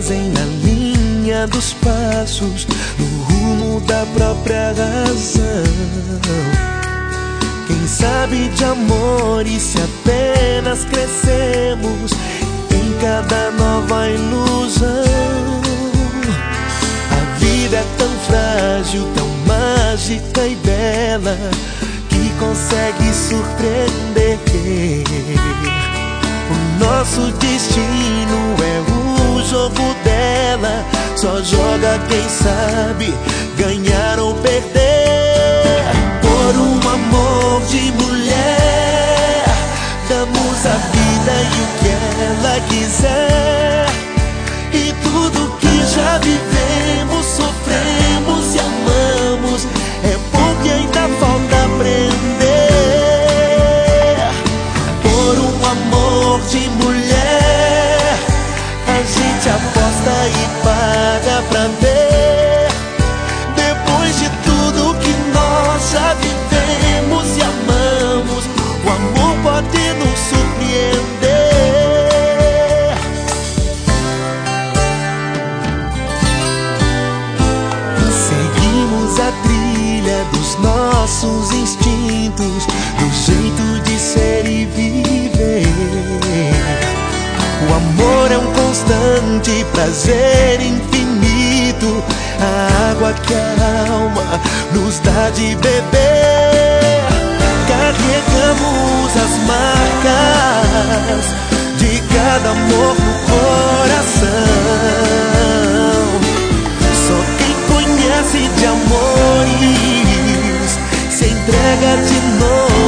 trazem na linha dos passos, no rumo da própria razão. Quem sabe de amor e se apenas crescemos em cada nova ilusão. A vida é tão frágil, tão mágica e bela, que consegue surpreender. O nosso destino é o jogo dela, só joga quem sabe ganhar ou perder. Por um amor de mulher, damos a vida e o que ela quiser. E tudo que já vivemos, sofremos e amamos, é porque ainda falta aprender. Por um amor de mulher, a gente aposta e paga pra ver. Depois de tudo que nós já vivemos e amamos, o amor pode nos surpreender. Seguimos a trilha dos nossos instintos, do jeito de ser e viver. O amor é um constante prazer infinito, a água que a alma nos dá de beber. Carregamos as marcas de cada amor no coração. Só quem conhece de amores se entrega de novo.